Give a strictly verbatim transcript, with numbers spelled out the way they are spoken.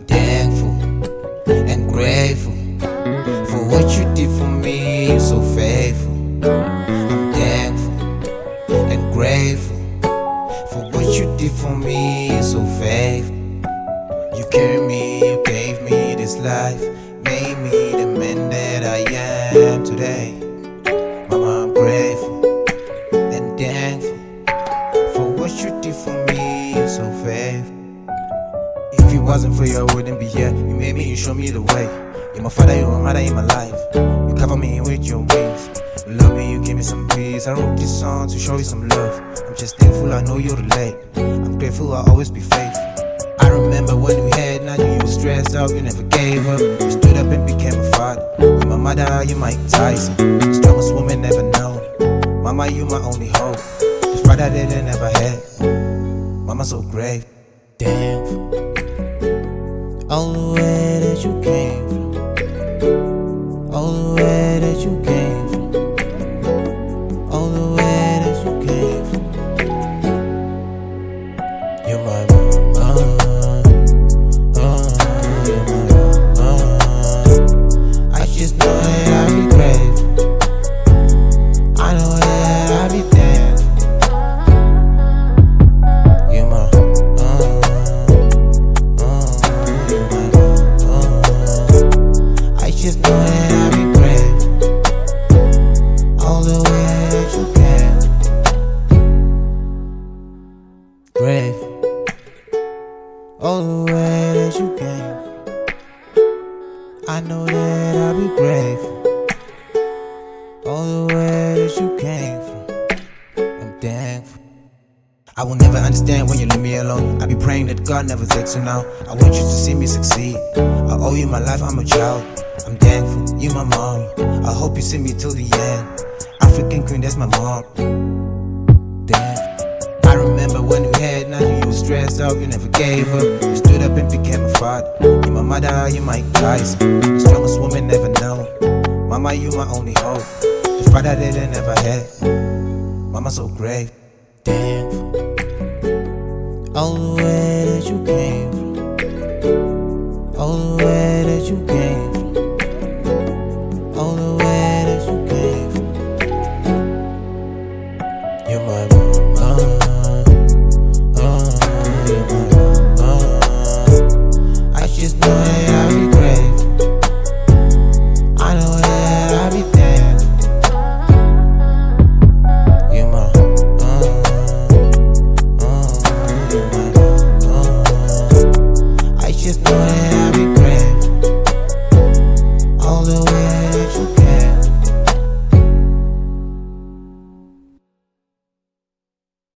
thankful and grateful for what you did for me. You're so faithful. I'm thankful and grateful for what you did for me. You're so faithful. You carried me, you gave me this life, made me the man that I am today. Mama, I'm grateful and thankful for what you did for me. You're so faithful. If it wasn't for you, I wouldn't be here. You made me, you showed me the way. You're my father, you're my mother in my life. You cover me with your wings. You love me, you give me some peace. I wrote this song to show you some love. I'm just thankful, I know you relate. I'm grateful, I'll always be faithful. I remember when we had nothing, you were stressed out, you never gave up. You stood up and became a father. You're my mother, you're Mike Tyson, the strongest woman ever known. Mama, you my only hope, the father that I never had. Mama, so great, thankful. All the way that you came from, all the way that you came from, all the way that you came from. You're my mama. Grateful, all the way that you came. I know that I'll be grateful. All the way that you came from, I'm thankful. I will never understand when you leave me alone. I be praying that God never takes you now. I want you to see me succeed. I owe you my life, I'm a child. I'm thankful, you my mom. I hope you see me till the end. African queen, that's my mom. Thankful. I remember when we had nothing, you were stressed out, you never gave up. You stood up and became a father. You're my mother, you're Mike Tyson, the strongest woman ever known. Mama, you my only hope, the father that I never had. Mama, so great, thankful. All the way that you came from, all the way that you came from, all the way that you came from. You're my mama. I just know